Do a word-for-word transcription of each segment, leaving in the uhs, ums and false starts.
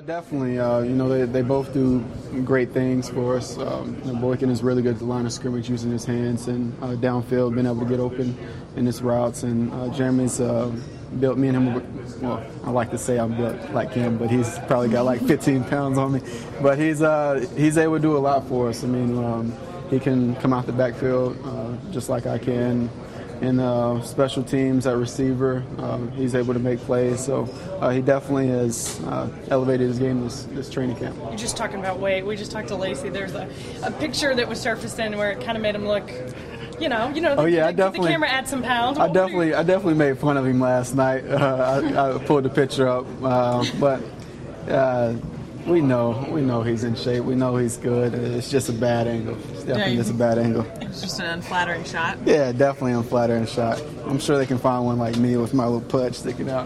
Definitely. Uh, you know, they, they both do great things for us. Um, you know, Boykin is really good at the line of scrimmage using his hands and uh, downfield, being able to get open in his routes. And uh, Jeremy's uh, built me and him. Well, I like to say I'm built like him, but he's probably got like fifteen pounds on me. But he's uh, he's able to do a lot for us. I mean, um, he can come out the backfield uh, just like I can. In uh, special teams at receiver, um, he's able to make plays. So uh, he definitely has uh, elevated his game this, this training camp. You're just talking about weight. We just talked to Lacey. There's a, a picture that was surfaced in where it kind of made him look, you know, you know. The, oh yeah, the, I definitely. The camera add some pounds. I definitely, I definitely made fun of him last night. Uh, I, I pulled the picture up, uh, but. Uh, We know, we know he's in shape. We know he's good. It's just a bad angle. It's definitely yeah, just a bad angle. It's just an unflattering shot. Yeah, definitely an unflattering shot. I'm sure they can find one like me with my little pudge sticking out.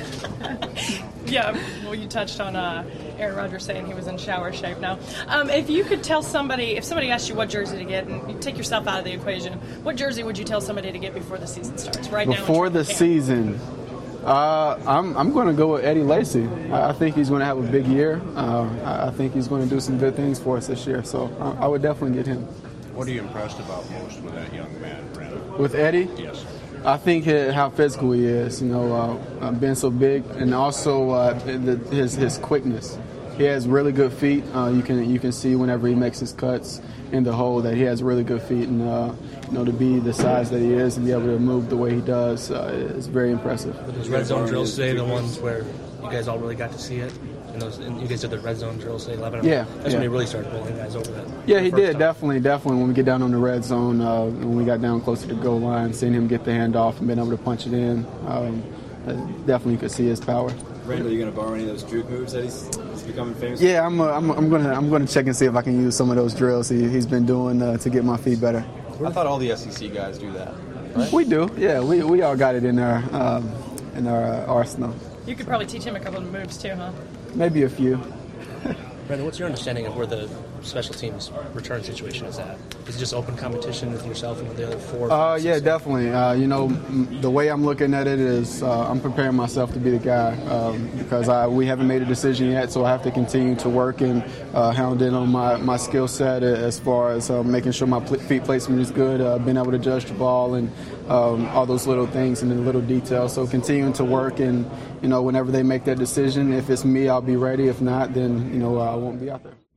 Yeah, well, you touched on uh, Aaron Rodgers saying he was in shower shape now. Um, if you could tell somebody, if somebody asked you what jersey to get, and you take yourself out of the equation, what jersey would you tell somebody to get before the season starts? Right now. Before the season. Uh, I'm I'm going to go with Eddie Lacy. I, I think he's going to have a big year. Uh, I, I think he's going to do some good things for us this year. So I, I would definitely get him. What are you impressed about most with that young man, Brandon? With Eddie? Yes. I think how physical he is. You know, uh, uh, being so big, and also uh, the, his his quickness. He has really good feet. Uh, you can you can see whenever he makes his cuts in the hole that he has really good feet, and uh, you know, to be the size that he is and be able to move the way he does uh, is very impressive. But those red zone drills today, the ones where you guys all really got to see it, and those and you guys did the red zone drills today, eleven. Yeah, that's yeah. when he really started pulling guys over that. Yeah, he did time. definitely, definitely. When we get down on the red zone, uh, when we got down closer to the goal line, seeing him get the handoff and being able to punch it in, um, uh, definitely could see his power. Brandon, are you going to borrow any of those juke moves that he's, he's becoming famous for? Yeah, I'm, uh, I'm, I'm going to I'm going to check and see if I can use some of those drills he, he's been doing uh, to get my feet better. I thought all the S E C guys do that. Right? We do, yeah. We we all got it in our um, in our uh, arsenal. You could probably teach him a couple of moves too, huh? Maybe a few. Brandon, what's your understanding of where the special teams return situation is at? Is it just open competition with yourself and with the other four? Uh, yeah, definitely. Uh, you know, m- the way I'm looking at it is uh, I'm preparing myself to be the guy um, because I, we haven't made a decision yet, so I have to continue to work and uh, hound in on my, my skill set as far as uh, making sure my pl- feet placement is good, uh, being able to judge the ball and um, all those little things and the little details. So continuing to work, and, you know, whenever they make that decision, if it's me, I'll be ready. If not, then, you know, I won't be out there.